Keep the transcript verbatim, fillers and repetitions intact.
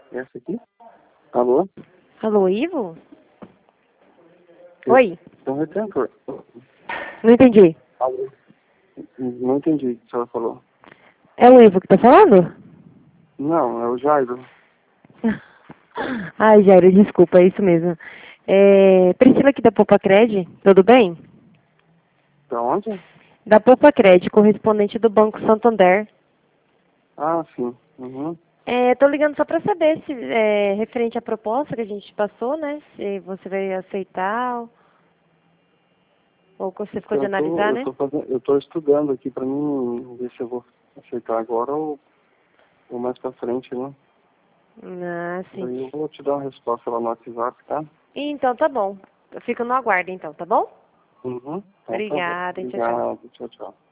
Essa aqui? Alô? Alô, Ivo? Oi, É um retentor. não entendi. Alô? Não entendi o que a senhora falou. É o Ivo que tá falando? Não, é o Jairo. Ai, Jairo, desculpa, é isso mesmo. É, Priscila aqui da Poupa Cred, tudo bem? Da onde? Da Poupa Cred, correspondente do Banco Santander. Ah, sim. Uhum. É, tô ligando só para saber se, é, referente à proposta que a gente passou, né? Se você vai aceitar ou, ou que você ficou Então, de eu tô, analisar, eu né? tô fazendo, eu tô estudando aqui pra mim ver se eu vou aceitar agora ou, ou mais pra frente, né? Ah, sim. Daí eu vou te dar uma resposta lá no WhatsApp, tá? Então tá bom. Eu fico no aguardo então, tá bom? Uhum. Então tá bom. Obrigada, e tchau, tchau. Obrigado. Tchau, tchau.